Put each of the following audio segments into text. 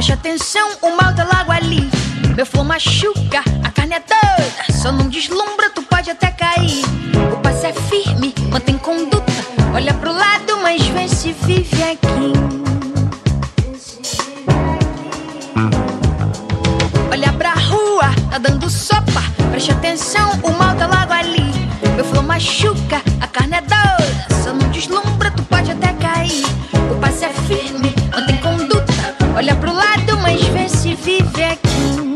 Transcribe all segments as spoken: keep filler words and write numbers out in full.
Preste atenção, o mal tá logo ali. Meu flow machuca, a carne é toda. Só não deslumbra, tu pode até cair. O passo é firme, mantém conduta. Olha pro lado, mas vê se vive aqui. Olha pra rua, tá dando sopa. Preste atenção, o mal tá logo ali. Meu flow machuca, a carne é doida. Só não deslumbra, tu pode até cair. O passo é firme, mantém conduta. Olha pro lado, mas vê se vive aqui.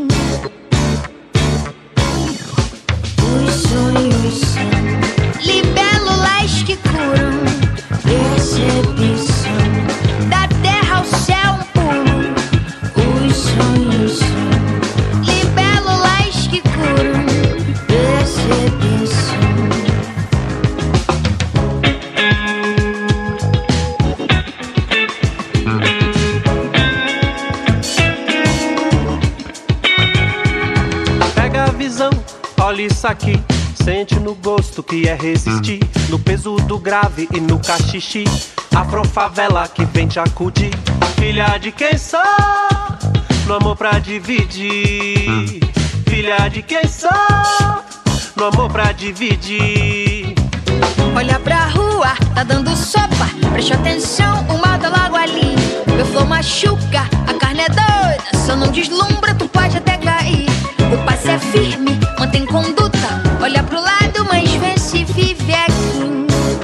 Os sonhos são libélulas que curam. Percepção da terra ao céu um pulo. Os sonhos são libélulas que curam. Percepção. Pega a visão, olha isso aqui. Sente no gosto que é resistir. No peso do grave e no cachixi. Afrofavela que vem te acudir. Filha de quem sou, no amor pra dividir. Filha de quem sou, no amor pra dividir. Olha pra rua, tá dando sopa. Preste atenção, o mal tá logo ali. Meu flow machuca, a carne é doida. Só não deslumbra, tu pode até cair. O passo é firme, mantém conduta. Olha pro lado, mas vê se vive aqui.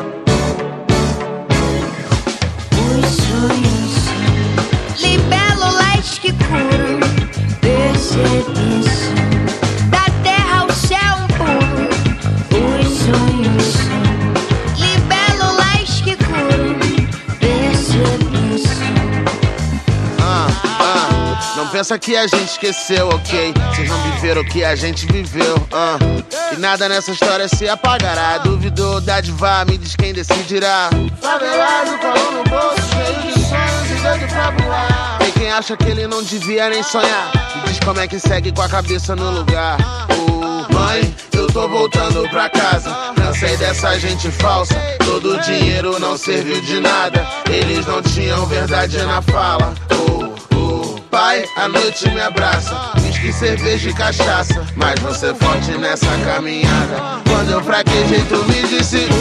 Os sonhos são libélulas que curam. Percepção da terra ao céu um pulo. Os sonhos são libélulas que curam. Percepção. Ah, ah, não pensa que a gente esqueceu, ok? Vocês não viveram o que a gente viveu, ah. E nada nessa história se apagará. Duvidou, dádiva, me diz quem decidirá. Favelado, colo no bolso, cheio de sonhos e doido pra voar. Tem quem acha que ele não devia nem sonhar. Me diz como é que segue com a cabeça no lugar. Oh, mãe, eu tô voltando pra casa. Cansei dessa gente falsa. Todo o dinheiro não serviu de nada. Eles não tinham verdade na fala. Oh, oh, pai, a noite me abraça. Whisky, cerveja e cachaça. Mas você forte nessa caminhada. Quando eu fraquejei, tu me disse